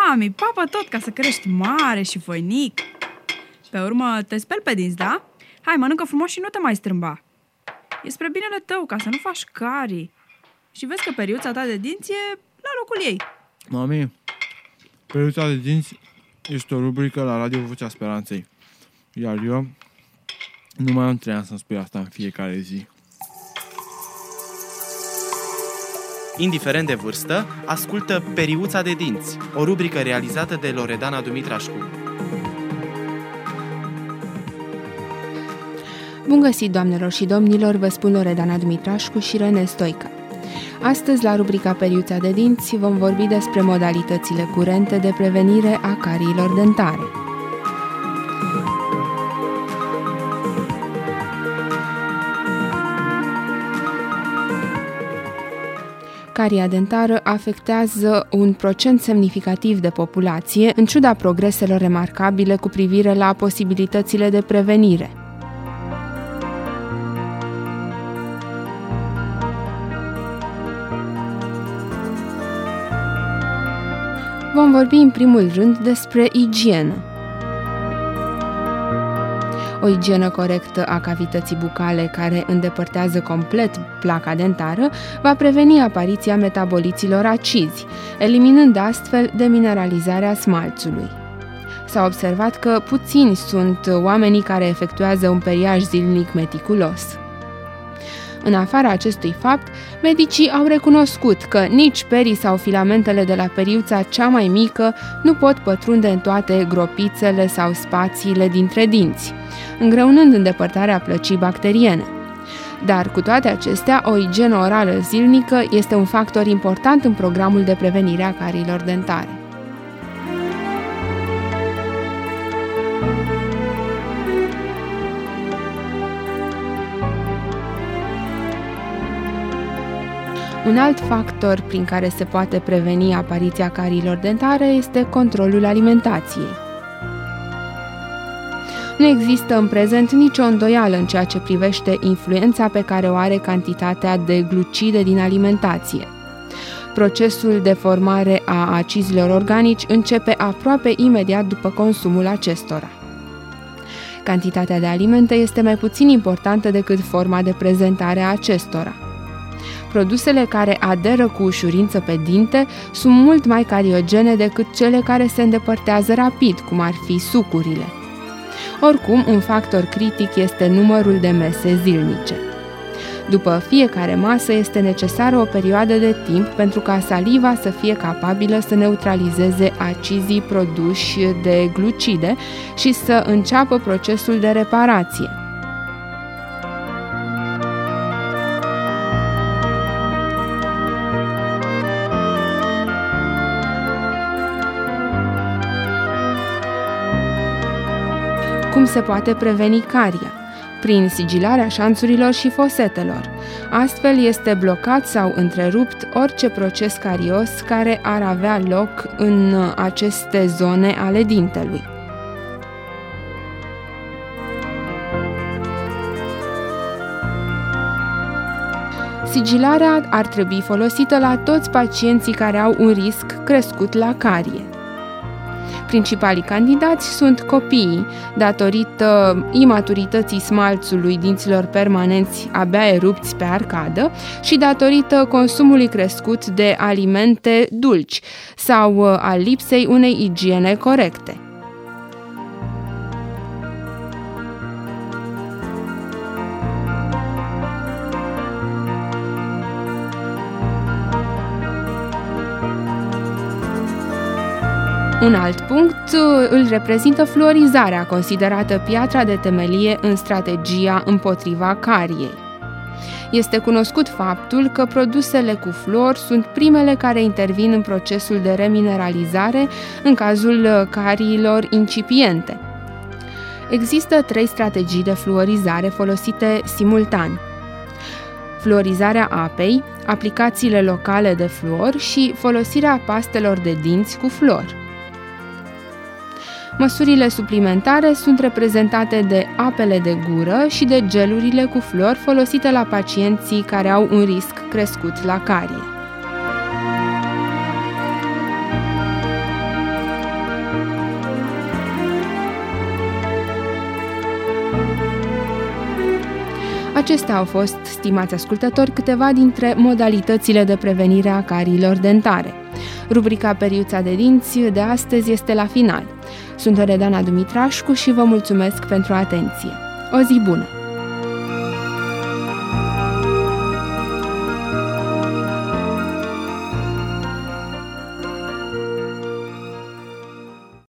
mami, papă tot ca să crești mare și voinic. Pe urmă te speli pe dinți, da? Hai, mănâncă frumos și nu te mai strâmba. E spre binele tău, ca să nu faci carii. Și vezi că periuța ta de dinți e la locul ei. Mami, periuța de dinți este o rubrică la Radio Vocea Speranței. Iar eu nu mai am 3 ani să-mi spui asta în fiecare zi. Indiferent de vârstă, ascultă Periuța de dinți, o rubrică realizată de Loredana Dumitrașcu. Bun găsit, doamnelor și domnilor, vă spun Loredana Dumitrașcu și Rene Stoica. Astăzi, la rubrica Periuța de dinți, vom vorbi despre modalitățile curente de prevenire a cariilor dentare. Caria dentară afectează un procent semnificativ de populație, în ciuda progreselor remarcabile cu privire la posibilitățile de prevenire. Vom vorbi în primul rând despre igienă. O igienă corectă a cavității bucale care îndepărtează complet placa dentară va preveni apariția metaboliților acizi, eliminând astfel demineralizarea smalțului. S-a observat că puțini sunt oamenii care efectuează un periaj zilnic meticulos. În afara acestui fapt, medicii au recunoscut că nici perii sau filamentele de la periuța cea mai mică nu pot pătrunde în toate gropițele sau spațiile dintre dinți, îngreunând îndepărtarea plăcii bacteriene. Dar, cu toate acestea, o igienă orală zilnică este un factor important în programul de prevenire a cariilor dentare. Un alt factor prin care se poate preveni apariția cariilor dentare este controlul alimentației. Nu există în prezent nicio îndoială în ceea ce privește influența pe care o are cantitatea de glucide din alimentație. Procesul de formare a acizilor organici începe aproape imediat după consumul acestora. Cantitatea de alimente este mai puțin importantă decât forma de prezentare a acestora. Produsele care aderă cu ușurință pe dinte sunt mult mai cariogene decât cele care se îndepărtează rapid, cum ar fi sucurile. Oricum, un factor critic este numărul de mese zilnice. După fiecare masă este necesară o perioadă de timp pentru ca saliva să fie capabilă să neutralizeze acizii produși de glucide și să înceapă procesul de reparație. Cum se poate preveni caria? Prin sigilarea șanțurilor și fosetelor. Astfel este blocat sau întrerupt orice proces carios care ar avea loc în aceste zone ale dintelui. Sigilarea ar trebui folosită la toți pacienții care au un risc crescut la carie. Principalii candidați sunt copiii, datorită imaturității smalțului dinților permanenți abia erupți pe arcadă și datorită consumului crescut de alimente dulci sau al lipsei unei igiene corecte. Un alt punct îl reprezintă fluorizarea, considerată piatra de temelie în strategia împotriva cariei. Este cunoscut faptul că produsele cu fluor sunt primele care intervin în procesul de remineralizare în cazul cariilor incipiente. Există 3 strategii de fluorizare folosite simultan: fluorizarea apei, aplicațiile locale de fluor și folosirea pastelor de dinți cu fluor. Măsurile suplimentare sunt reprezentate de apele de gură și de gelurile cu fluor folosite la pacienții care au un risc crescut la carie. Acestea au fost, stimați ascultători, câteva dintre modalitățile de prevenire a cariilor dentare. Rubrica Periuța de dinți de astăzi este la final. Sunt Loredana Dumitrașcu și vă mulțumesc pentru atenție. O zi bună!